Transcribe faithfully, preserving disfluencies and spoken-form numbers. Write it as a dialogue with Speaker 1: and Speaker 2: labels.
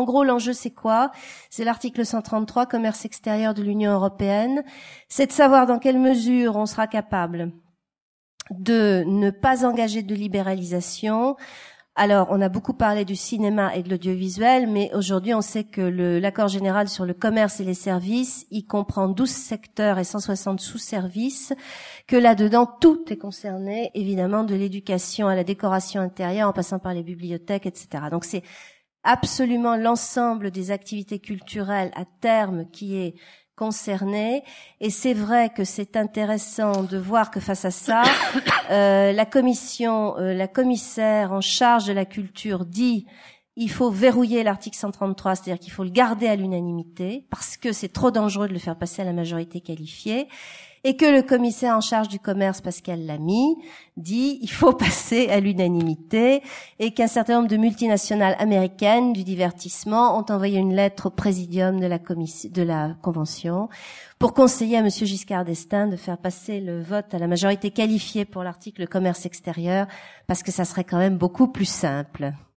Speaker 1: En gros, l'enjeu, c'est quoi? C'est l'article cent trente-trois, commerce extérieur de l'Union européenne. C'est de savoir dans quelle mesure on sera capable de ne pas engager de libéralisation. Alors, on a beaucoup parlé du cinéma et de l'audiovisuel, mais aujourd'hui, on sait que le, l'accord général sur le commerce et les services, il comprend douze secteurs et cent soixante sous-services, que là-dedans, tout est concerné, évidemment, de l'éducation à la décoration intérieure, en passant par les bibliothèques, et cetera. Donc, c'est absolument l'ensemble des activités culturelles à terme qui est concernés, et c'est vrai que c'est intéressant de voir que face à ça, euh, la commission, euh, la commissaire en charge de la culture dit il faut verrouiller l'article cent trente-trois, c'est-à-dire qu'il faut le garder à l'unanimité parce que c'est trop dangereux de le faire passer à la majorité qualifiée, et que le commissaire en charge du commerce, Pascal Lamy, dit il faut passer à l'unanimité, et qu'un certain nombre de multinationales américaines du divertissement ont envoyé une lettre au présidium de la commission, de la convention pour conseiller à Monsieur Giscard d'Estaing de faire passer le vote à la majorité qualifiée pour l'article commerce extérieur, parce que ça serait quand même beaucoup plus simple.